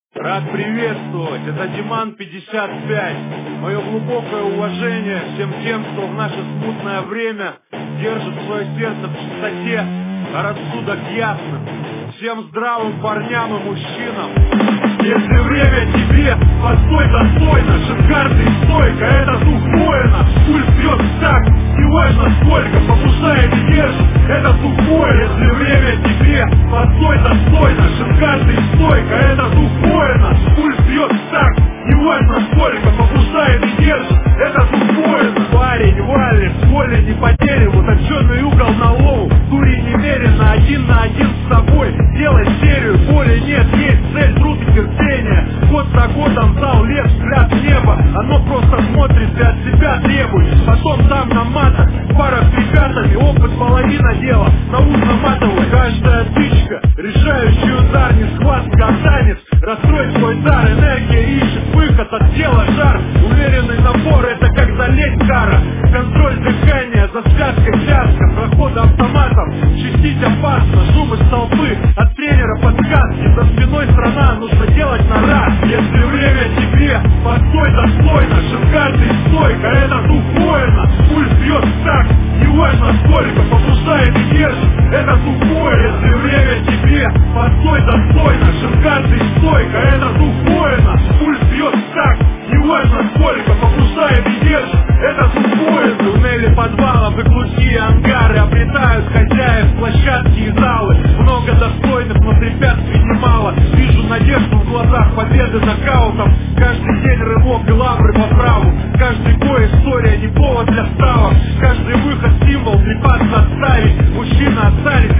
Рад приветствовать, это Диман 55. Мое глубокое уважение всем тем, кто в наше смутное время держит свое сердце в чистоте, а рассудок ясным. Всем здравым парням и мужчинам. Если время тебе, постой достойно, шикарно и стойко, это дух воина. Пульс бьет так, неважно сколько, побуждает и держит, это дух воина. Если время тебе, постой достойно, шикарно и стойко, это дух воина. Пульс бьет так, неважно сколько, побуждает и держит, это дух воина. Парень валит, воля не по дереву, точенный угол на лову, дури немерено, один на один с собой. Делай серию, боли нет, есть цель, труд и терпение. Год за годом зал лет, взгляд в небо, оно просто смотрит и от себя требует. Потом там на матах, пара с ребятами, опыт половина дела, научно матовый. Каждая тычка, решающий удар, не схватка, а танец. Раскрой свой дар, энергия ищет выход от тела, жар. Уверенный напор, это как залезть кара. Контроль дыхания, за связкой связка, проход автоматом, чистить опасно, шум из толпы, от тренера подсказки, за спиной страна, нужно делать на раз. Если время тебе, постой достойно, шикарно и стойко, это дух воина. Пульс бьет так, неважно сколько, побуждает и держит, это дух воина. Если время тебе, постой достойно, шикарно и стойко, это дух воина. Пульс бьет так, неважно сколько, побуждает и держит, это дух воина. Туннели подвалов и глухие ангары обретают хозяев, площадки и залы. Много достойных, но препятствий немало. Вижу надежду в глазах, победы нокаутом. Каждый день рывок и лавры по праву. Каждый бой история, не повод для ставок. Каждый выход символ, припад заставить. Мужчина отстали.